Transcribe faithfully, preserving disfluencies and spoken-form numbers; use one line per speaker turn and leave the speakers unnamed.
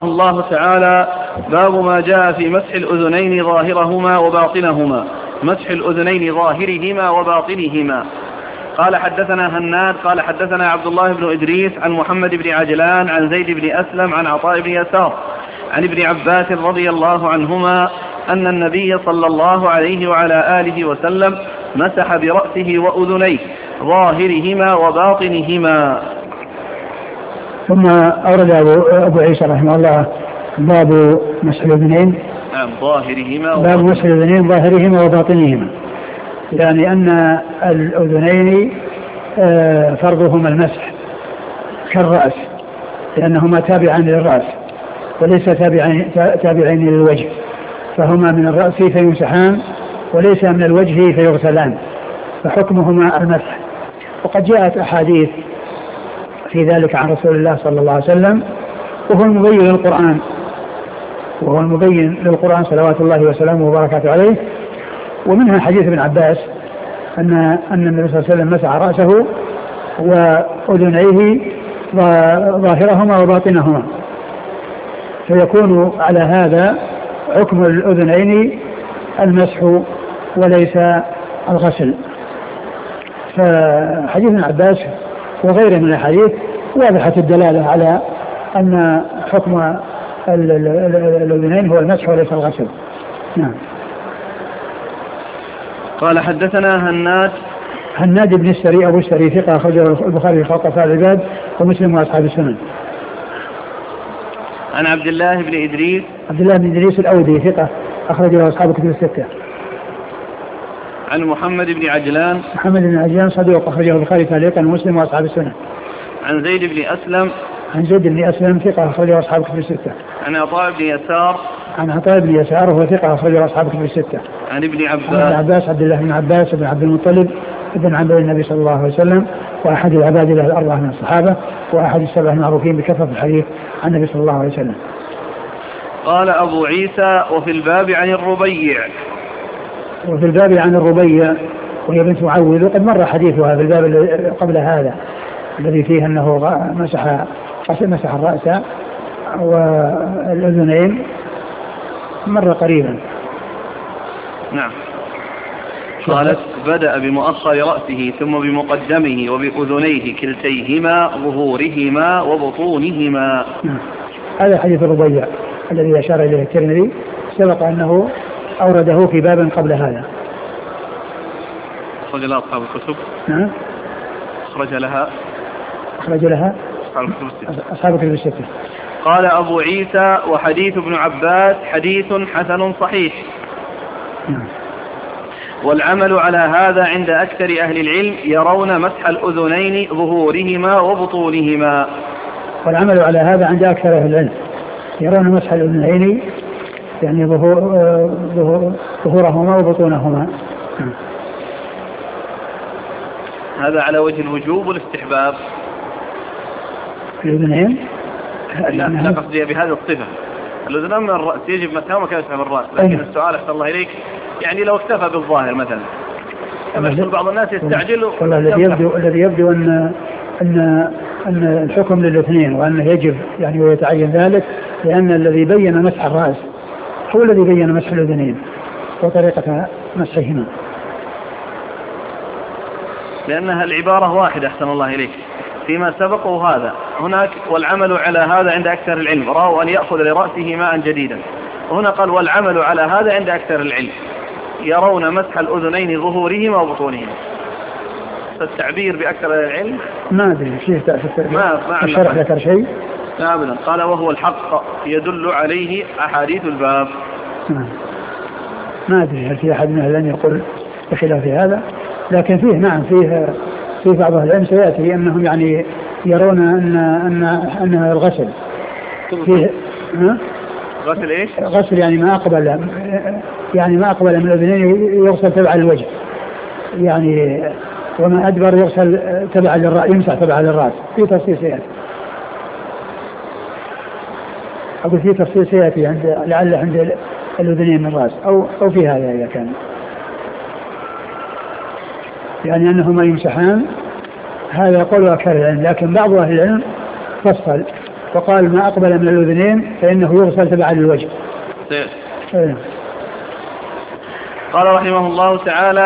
الله تعالى باب ما جاء في مسح الأذنين ظاهرهما وباطنهما مسح الأذنين ظاهرهما وباطنهما. قال حدثنا هناد قال حدثنا عبد الله بن إدريس عن محمد بن عجلان عن زيد بن أسلم عن عطاء بن يسار عن ابن عباس رضي الله عنهما أن النبي صلى الله عليه وعلى آله وسلم مسح برأسه وأذنيه ظاهرهما وباطنهما.
ثم أورد أبو عيسى رحمه الله باب مسح الأذنين
نعم ظاهرهما
باب مسح الأذنين ظاهرهما وباطنهما، يعني أن الأذنين فرضهما المسح كالرأس لأنهما تابعان للرأس وليس تابعين, تابعين للوجه، فهما من الرأس فيمسحان وليس من الوجه فيغسلان، فحكمهما المسح. وقد جاءت أحاديث في ذلك عن رسول الله صلى الله عليه وسلم، وهو المبين للقرآن وهو المبين للقرآن صلوات الله وسلامه وبركاته عليه. ومنها حديث ابن عباس أن أن النبي صلى الله عليه وسلم مسح رأسه وأذنيه ظاهرهما وباطنهما، فيكون على هذا حكم الأذنين المسح وليس الغسل. فحديث ابن عباس وغيره من الحديث واضحة الدلالة على أن حكم الأذنين هو المسح وليس الغسل. نعم.
قال حدثنا هناد
هناد بن السري أبو السري ثقة أخرجه البخاري خلق أفعال العباد ومسلم وأصحاب السنن.
عن عبد الله بن إدريس
عبد الله بن إدريس الأودي ثقة أخرجه أصحاب الكتب الستة.
عن محمد بن عجلان
محمد بن عجلان صدوق أخرجه البخاري تعليقا ومسلم وأصحاب السنن.
عن زيد بن أسلم
عن زيد بن أسلم ثقة أخرجه أصحاب الكتب الستة.
عن عطاء بن يسار
عن عطاء بن يسار وهو ثقة أخرجه أصحاب الكتب الستة.
عن ابن عباس
عن ابن عباس عبد الله بن عباس بن عبد المطلب ابن عم النبي صلى الله عليه وسلم، وأحد العباد له الأربعة من الصحابة، وأحد السبع المعروفين بكثرة الحديث عن النبي صلى الله عليه وسلم.
قال أبو عيسى وفي الباب عن الربيع
وفي الباب عن الربيع وهي بنت معوذ، وقد مر حديثها في الباب قبل هذا الذي فيه أنه مسح مسح الرأس والأذنين، مر قريبا.
نعم. قالت بدأ بمؤخر رأسه ثم بمقدمه وبأذنيه كلتيهما ظهورهما وبطونهما.
نعم. هذا حديث الربيع الذي أشار إليه الترمذي، سبق أنه أورده في باب قبل هذا.
أخرج لها أصحاب الكتب.
نعم.
أخرج لها
أخرج لها أصحاب الكتب الستة.
قال أبو عيسى وحديث ابن عباس حديث حسن صحيح.
نعم.
والعمل على هذا عند أكثر أهل العلم يرون مسح الأذنين ظهورهما وبطونهما.
والعمل على هذا عند أكثر أهل العلم يرون مسح الأذنين يعني ظهور ظهور ظهورهما وبطونهما. نعم.
هذا على وجه الوجوب والاستحباب.
الأذنين
لا قصدي بهذه الصفة، الأذنان من الرأس يجب مسحها وما كان يسحب الرأس، لكن أيه. السؤال أحسن الله إليك يعني لو اكتفى بالظاهر مثلا، كما يقول بعض الناس يستعجل.
والله الذي يبدو الذي يبدو أن أن أن الحكم للاثنين وأنه يجب يعني ويتعين ذلك، لأن الذي بين مسح الرأس هو الذي بين مسح الأذنين وطريقة مسحهما،
لأنها العبارة واحدة أحسن الله إليك فيما سبق وهذا هناك. والعمل على هذا عند أكثر العلم رأوا أن يأخذ لرأسه ماء جديدا، وهنا قال والعمل على هذا عند أكثر العلم يرون مسح الأذنين ظهورهما وبطونهما. التعبير بأكثر العلم
ما أدري شيء
ما ما
الشرح ذكر شيء
أبدا. قال وهو الحق يدل عليه أحاديث الباب.
ما, ما أدري هل في أحد من أهل العلم يقول بخلاف هذا، لكن فيه نعم فيه في بعض أهل العلم سيأتي أنهم يعني يرون أن أن أن الغسل فيه
غسل إيش؟
غسل يعني ما أقبل يعني ما أقبل من الأذنين يغسل تبع الوجه، يعني وما أدبر يغسل تبع للرأس يمسح تبع للرأس. في تفصيل سيأتي، أقول في تفصيل سيأتي عند لعل عند الأذنين من الرأس أو أو في هذا إذا كان يعني أنهما يمسحان، هذا يقول أكثر العلم، لكن بعض أهل العلم فصل وقال ما أقبل من الأذنين فإنه يغسل تبعا للوجه.
قال رحمه الله تعالى